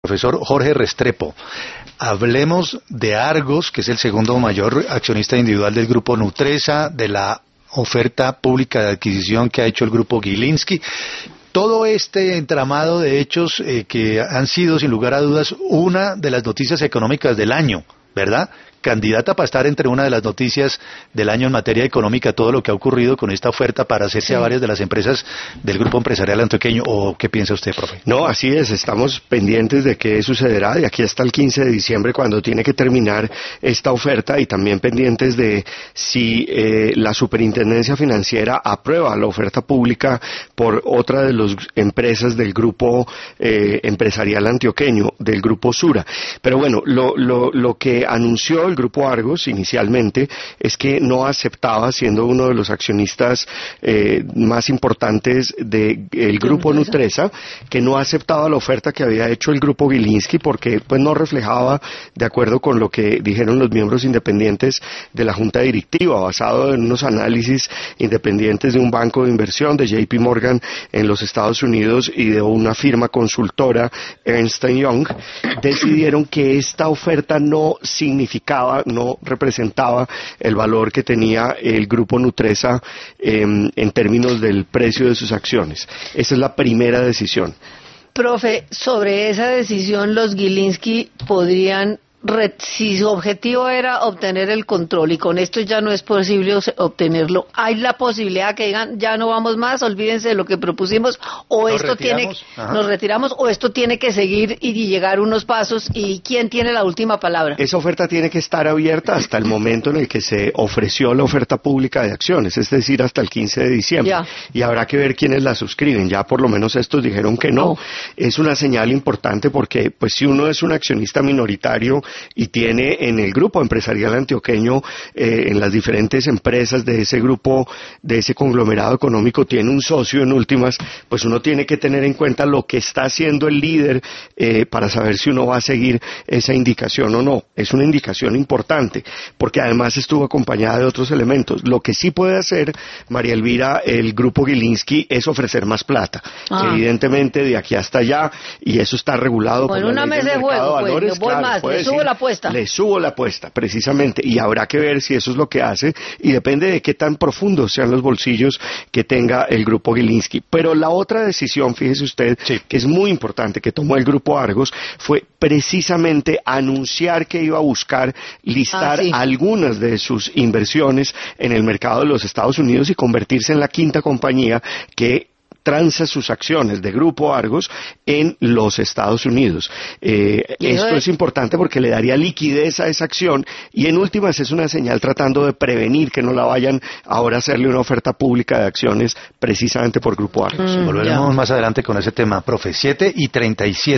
profesor Jorge Restrepo. Hablemos de Argos, que es el segundo mayor accionista individual del grupo Nutresa, de la oferta pública de adquisición que ha hecho el grupo Gilinski. Todo este entramado de hechos que han sido, sin lugar a dudas, una de las noticias económicas del año, ¿verdad? Candidata para estar entre una de las noticias del año en materia económica, todo lo que ha ocurrido con esta oferta para hacerse a varias de las empresas del grupo empresarial antioqueño. ¿O qué piensa usted, profe? No, así es, estamos pendientes de qué sucederá de aquí hasta el 15 de diciembre cuando tiene que terminar esta oferta, y también pendientes de si la Superintendencia Financiera aprueba la oferta pública por otra de las empresas del grupo empresarial antioqueño, del grupo Sura. Pero bueno, lo que anunció el grupo Argos inicialmente es que no aceptaba, siendo uno de los accionistas más importantes del grupo Nutresa, que no aceptaba la oferta que había hecho el grupo Gilinski porque pues no reflejaba, de acuerdo con lo que dijeron los miembros independientes de la junta directiva, basado en unos análisis independientes de un banco de inversión, de JP Morgan en los Estados Unidos y de una firma consultora, Ernst & Young, decidieron que esta oferta no representaba el valor que tenía el grupo Nutresa en términos del precio de sus acciones. Esa es la primera decisión. Profe, sobre esa decisión los Gilinski podrían, si su objetivo era obtener el control y con esto ya no es posible obtenerlo, ¿hay la posibilidad que digan ya no vamos más, olvídense de lo que propusimos, o nos retiramos, o esto tiene que seguir y llegar unos pasos, y quién tiene la última palabra? Esa oferta tiene que estar abierta hasta el momento en el que se ofreció la oferta pública de acciones, es decir, hasta el 15 de diciembre, y habrá que ver quiénes la suscriben. Ya por lo menos estos dijeron que no. Es una señal importante porque pues si uno es un accionista minoritario y tiene en el grupo empresarial antioqueño, en las diferentes empresas de ese grupo, de ese conglomerado económico, tiene un socio en últimas, pues uno tiene que tener en cuenta lo que está haciendo el líder para saber si uno va a seguir esa indicación o no. Es una indicación importante, porque además estuvo acompañada de otros elementos. Lo que sí puede hacer, María Elvira, el grupo Gilinski, es ofrecer más plata. Evidentemente, de aquí hasta allá, y eso está regulado por la una ley mesa de juego, pues, voy más, le subo la apuesta. Le subo la apuesta, precisamente, y habrá que ver si eso es lo que hace, y depende de qué tan profundos sean los bolsillos que tenga el grupo Gilinski. Pero la otra decisión, fíjese usted, que es muy importante, que tomó el grupo Argos, fue precisamente anunciar que iba a buscar listar algunas de sus inversiones en el mercado de los Estados Unidos y convertirse en la quinta compañía que transa sus acciones de Grupo Argos en los Estados Unidos. Esto es importante porque le daría liquidez a esa acción y en últimas es una señal tratando de prevenir que no la vayan ahora a hacerle una oferta pública de acciones precisamente por Grupo Argos. Volveremos más adelante con ese tema, profe. 7:37.